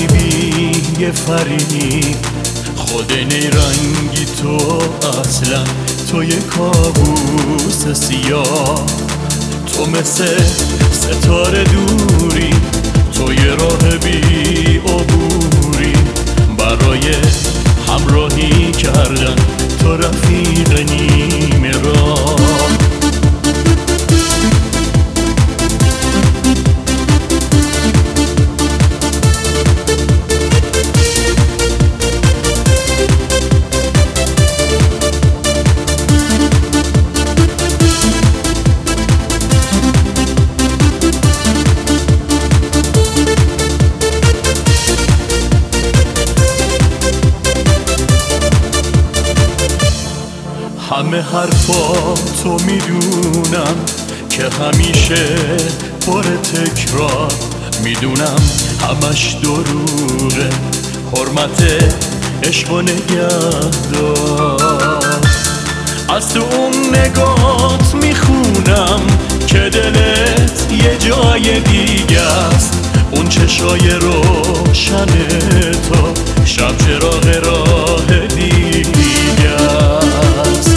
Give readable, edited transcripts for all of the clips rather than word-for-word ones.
غریبی یه فریب، خود نیرنگی تو اصلا، تو یه کابوس سیاه، تو مثل ستاره دوری، تو یه راه بی عبوری، برای همراهی کردن تو رفیق نیمه راه. همه حرفا تو میدونم که همیشه پر تکرار، میدونم همش دروغه، حرمت عشق و نگهدار. از تو اون نگات میخونم که دلت یه جای دیگه است، اون چشای روشن تو شب چراغ راه دیگه است.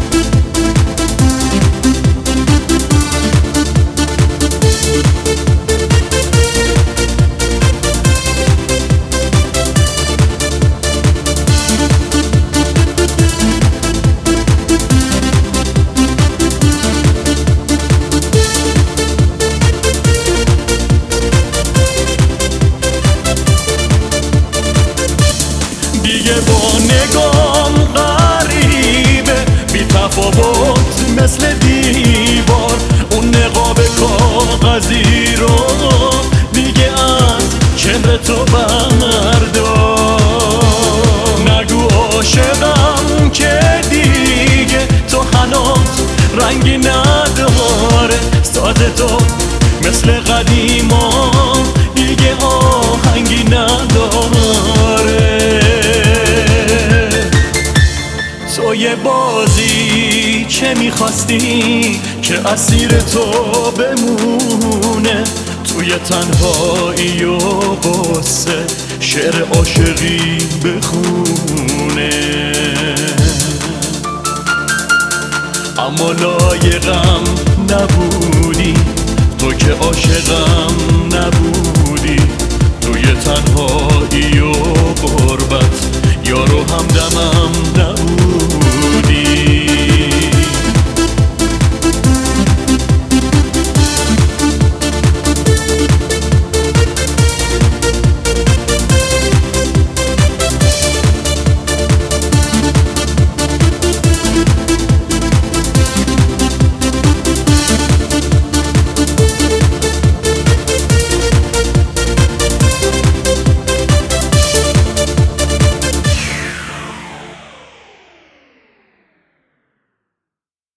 دیگه با نگام غریبه، بی تفاوت مثل دیوار، اون نقاب کاغذی رو دیگه از چهره تو بردار. نگو عاشقم که دیگه تو هنوز رنگی نداره، ساز تو مثل قدیما دیگه آهنگی نداره. تو یه بازی چه میخواستی که اسیر تو بمونه، توی تنهایی و غصه شعر عاشقی بخونه، اما لایقم نبودی تو که عاشقم نبودی، توی تنهایی